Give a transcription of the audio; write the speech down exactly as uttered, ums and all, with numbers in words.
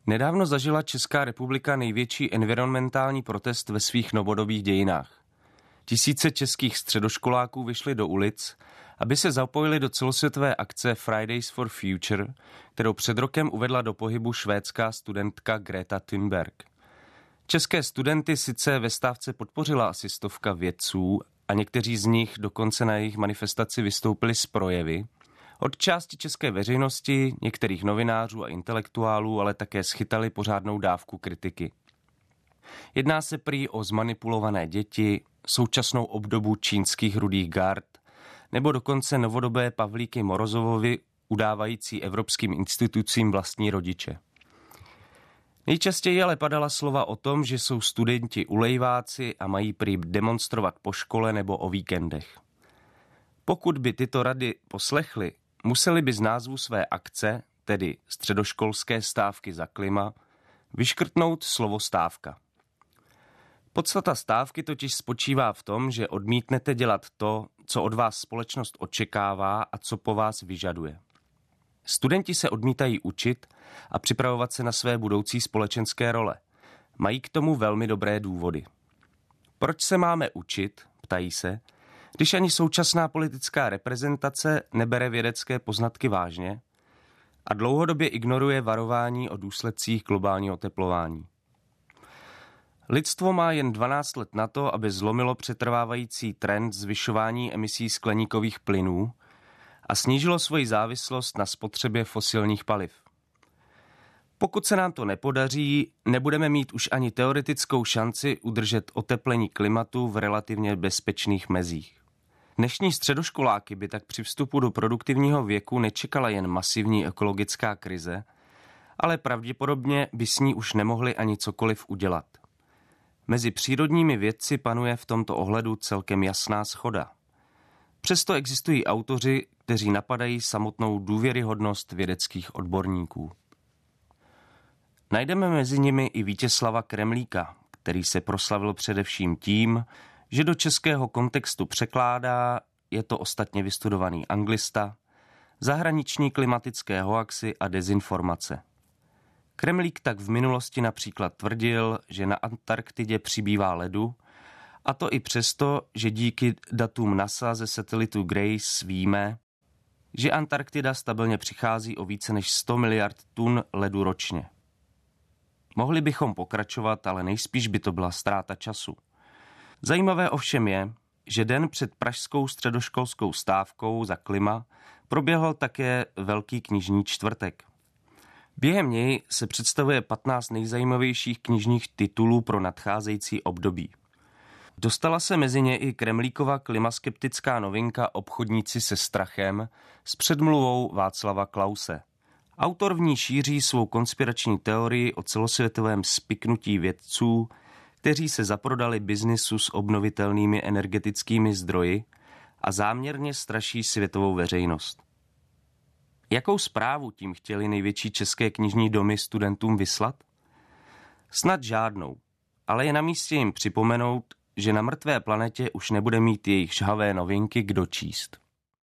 Nedávno zažila Česká republika největší environmentální protest ve svých novodobých dějinách. Tisíce českých středoškoláků vyšli do ulic, aby se zapojili do celosvětové akce Fridays for Future, kterou před rokem uvedla do pohybu švédská studentka Greta Thunberg. České studenty sice ve stávce podpořila asi stovka vědců a někteří z nich dokonce na jejich manifestaci vystoupili s projevy. Od části české veřejnosti, některých novinářů a intelektuálů ale také schytali pořádnou dávku kritiky. Jedná se prý o zmanipulované děti, současnou obdobu čínských rudých gard, nebo dokonce novodobé Pavlíky Morozovovi udávající evropským institucím vlastní rodiče. Nejčastěji ale padala slova o tom, že jsou studenti ulejváci a mají prý demonstrovat po škole nebo o víkendech. Pokud by tyto rady poslechli, museli by z názvu své akce, tedy středoškolské stávky za klima, vyškrtnout slovo stávka. Podstata stávky totiž spočívá v tom, že odmítnete dělat to, co od vás společnost očekává a co po vás vyžaduje. Studenti se odmítají učit a připravovat se na své budoucí společenské role. Mají k tomu velmi dobré důvody. Proč se máme učit, ptají se, když ani současná politická reprezentace nebere vědecké poznatky vážně a dlouhodobě ignoruje varování o důsledcích globálního oteplování. Lidstvo má jen dvanáct let na to, aby zlomilo přetrvávající trend zvyšování emisí skleníkových plynů a snížilo svoji závislost na spotřebě fosilních paliv. Pokud se nám to nepodaří, nebudeme mít už ani teoretickou šanci udržet oteplení klimatu v relativně bezpečných mezích. Dnešní středoškoláky by tak při vstupu do produktivního věku nečekala jen masivní ekologická krize, ale pravděpodobně by s ní už nemohli ani cokoliv udělat. Mezi přírodními vědci panuje v tomto ohledu celkem jasná shoda. Přesto existují autoři, kteří napadají samotnou důvěryhodnost vědeckých odborníků. Najdeme mezi nimi i Vítězslava Kremlíka, který se proslavil především tím, že do českého kontextu překládá, je to ostatně vystudovaný anglista, zahraniční klimatické hoaxy a dezinformace. Kremlík tak v minulosti například tvrdil, že na Antarktidě přibývá ledu, a to i přesto, že díky datům NASA ze satelitu Grace víme, že Antarktida stabilně přichází o více než sto miliard tun ledu ročně. Mohli bychom pokračovat, ale nejspíš by to byla ztráta času. Zajímavé ovšem je, že den před pražskou středoškolskou stávkou za klima proběhl také Velký knižní čtvrtek. Během něj se představuje patnáct nejzajímavějších knižních titulů pro nadcházející období. Dostala se mezi ně i Kremlíkova klimaskeptická novinka Obchodníci se strachem s předmluvou Václava Klause. Autor v ní šíří svou konspirační teorii o celosvětovém spiknutí vědců, kteří se zaprodali biznisu s obnovitelnými energetickými zdroji a záměrně straší světovou veřejnost. Jakou zprávu tím chtěli největší české knižní domy studentům vyslat? Snad žádnou, ale je na místě jim připomenout, že na mrtvé planetě už nebude mít jejich žhavé novinky kdo číst.